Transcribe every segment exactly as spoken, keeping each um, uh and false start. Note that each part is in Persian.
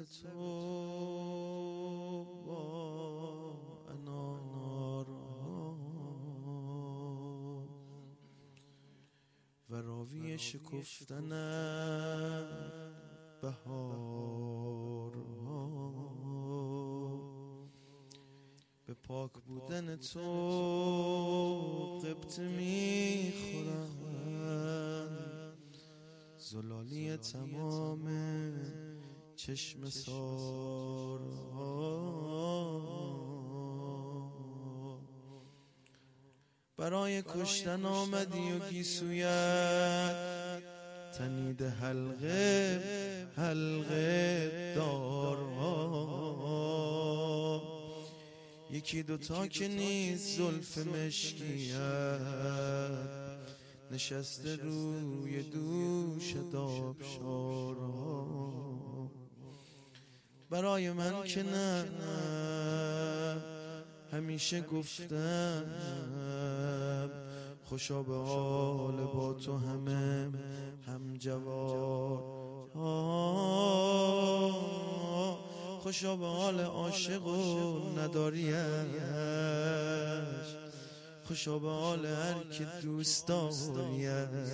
تو با انارها و راوی شکفتنم بهارها به پاک بودن تو قبطه میخورن زلالی تمام چشم سارها برای کشتن آمدی و گیسویت تنید حلقه حلقه دارها یکی دوتا که نیست زلف مشکیت نشسته روی دوش دابشارها برای من که نه همیشه گفتم خوشا به حال با تو همه هم جوار خوشا به حال عاشق و نداریش خوشا به حال هر که دوست داریش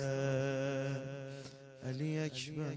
علی اکبر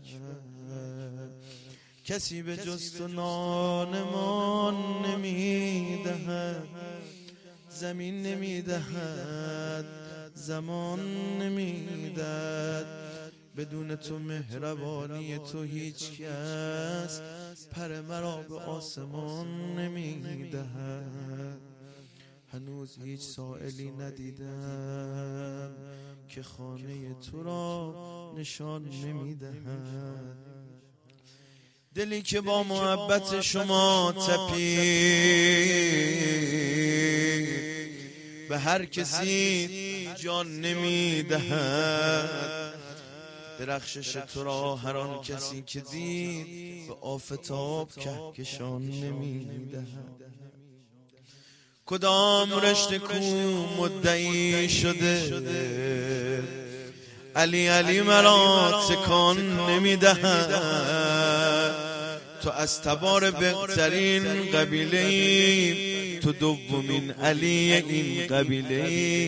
کسی به جز تو نانمان نمیدهد زمین نمیدهد زمان نمیدهد بدون تو مهربانی تو هیچ کس پر مرا به آسمان نمیدهد هنوز هیچ سائلی ندیدم که خانه تو را نشان نمیدهد دلی که با محبت شما تپید به هر کسی جان نمیدهد درخشش تو را هر آن کسی که دید به آفتاب کهکشان نمیدهد کدام رشته کو مدعی شده علی علی مرا تکان نمیدهد تو از تبار بهترین قبیله ای تو دومین علی این قبیله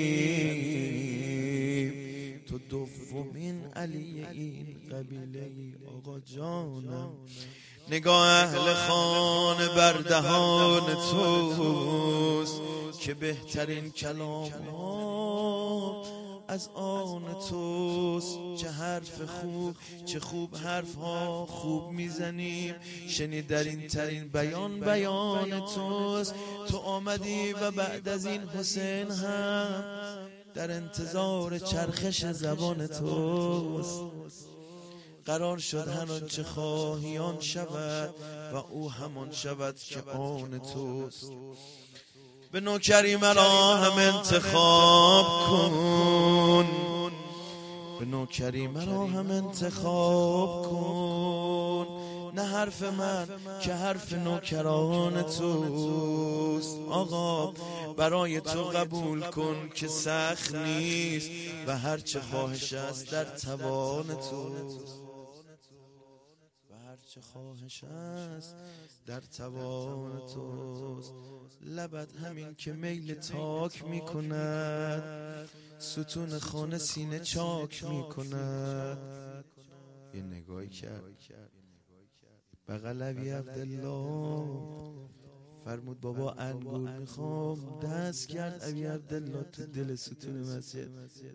ای تو دومین علی این قبیله ای آقا جانم نگاه اهل خانه بر دهان توست که بهترین کلام ها از آن توست چه حرف خوب چه خوب حرف ها خوب میزنیم شنیدرین ترین بیان بیان توست تو آمدی و بعد از این حسین هم در انتظار چرخش زبان توست قرار شد هر آنچه خواهی آن شود و او همان شود که آن توست به نوکری مرا هم انتخاب کن به نوکری مرا هم انتخاب کن نه حرف من که حرف نوکران توست آقا برای تو قبول کن که سخت نیست و هرچه خواهش است در توان توست و هرچه خواهش است در توان توست لبت همین که میل تاک میکند ستون خانه سینه چاک میکند یه نگاهی کرد بغل ابی عبدالله فرمود بابا انگور میخوام دست کرد ابی عبدالله تو دل ستون مسجد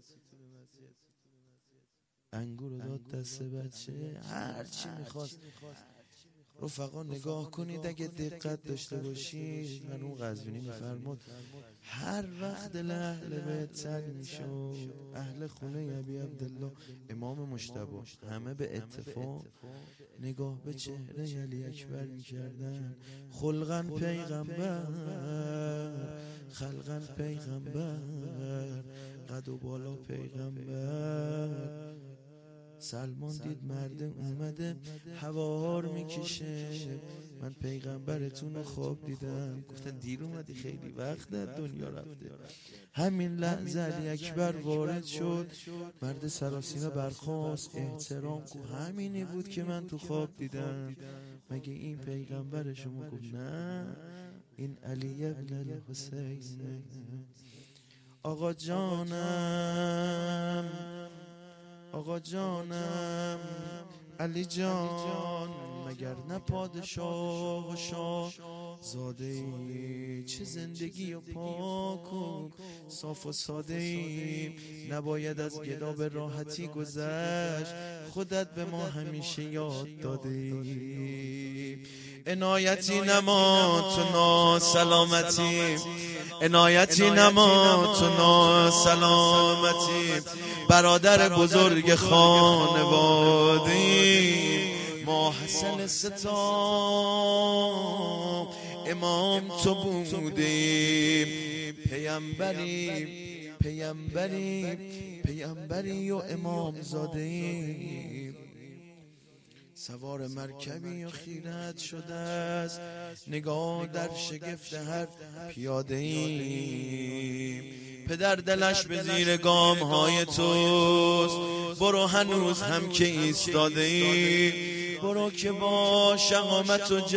انگور رو داد دست بچه هر چی میخواست رفقا نگاه کنید اگه دقت داشته باشید من اون قزوینی میفرمود هر وقت دل اهل بیت تنگ میشد اهل خونه ابی عبدالله امام مجتبی همه به اتفاق نگاه به چهره علی اکبر میکردن خلقاً پیغمبر خلقاً پیغمبر قد و بالا پیغمبر سلمان دید مرد اومده هوار میکشه من پیغمبرتون رو خواب دیدم گفتن دیر اومدی خیلی وقت در دنیا رفته همین لحظه علی اکبر وارد شد مرد سراسیمه برخاست احترام کو همینی بود که من تو خواب دیدم مگه این پیغمبرشون گفت نه این علی ابن الحسین. آقا جانم آقا جانم علی جان، مگر نه پادشاه و شاه زاده ای؟ چه زندگی و پاک و صاف و ساده ای، نباید از گدا به راحتی گذشت، خودت به ما همیشه یاد داده ای. عنایتی نما تو ناسلامتی، عنایتی نما تو ناسلامتی، برادر بزرگ خانواده ما حسن ستام امام تو بودیم، پیامبری پیامبری پیامبری و امام زاده، سوار مرکبی و خیرت شده است، نگاه در شگفت هر پیاده ای. پدر دلش به زیر گام های توست، برو هنوز هم که ایستاده ای، برو که با شقامت و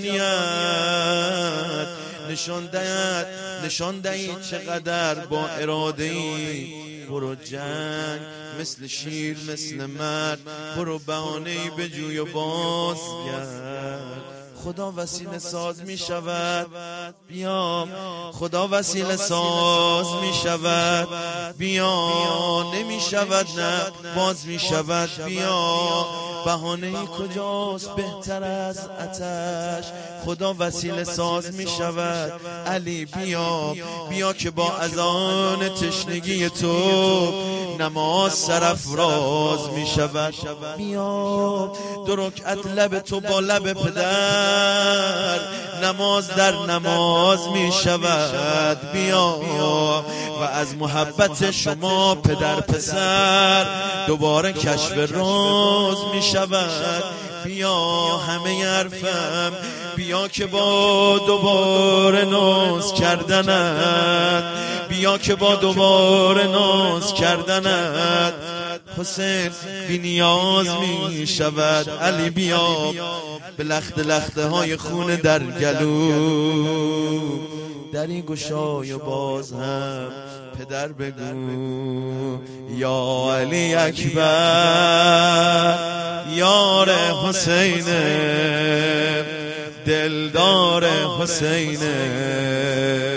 جوانیت نشان دهد نشان دهی چقدر با اراده ای. برو جنگ مثل شیر مثل مرد، برو بهانه‌ای به جوی و بازگرد. خدا وسیله ساز می شود بیا، خدا وسیله ساز می شود بیا، نمی شود نه باز می شود بیا. بهانه‌ای کجاست بهتر از آتش، خدا وسیله ساز می شود علی بیا. بیا که با اذان تشنگی تو نماز سرافراز می شود بیا. دو رکعت لب تو با لب پدر نماز در نماز می شود بیا. و از محبت شما پدر پسر دوباره کشف راز می شود بیا. همه حرفم بیا که با دوباره ناز کردنت، بیا که با دوباره ناز کردنت حسین بی نیاز می شود علی بیا. به لخت لخته های خون در گلو دری گشای و باز هم پدر بگو یا علی اکبر یار حسین دلدار حسین.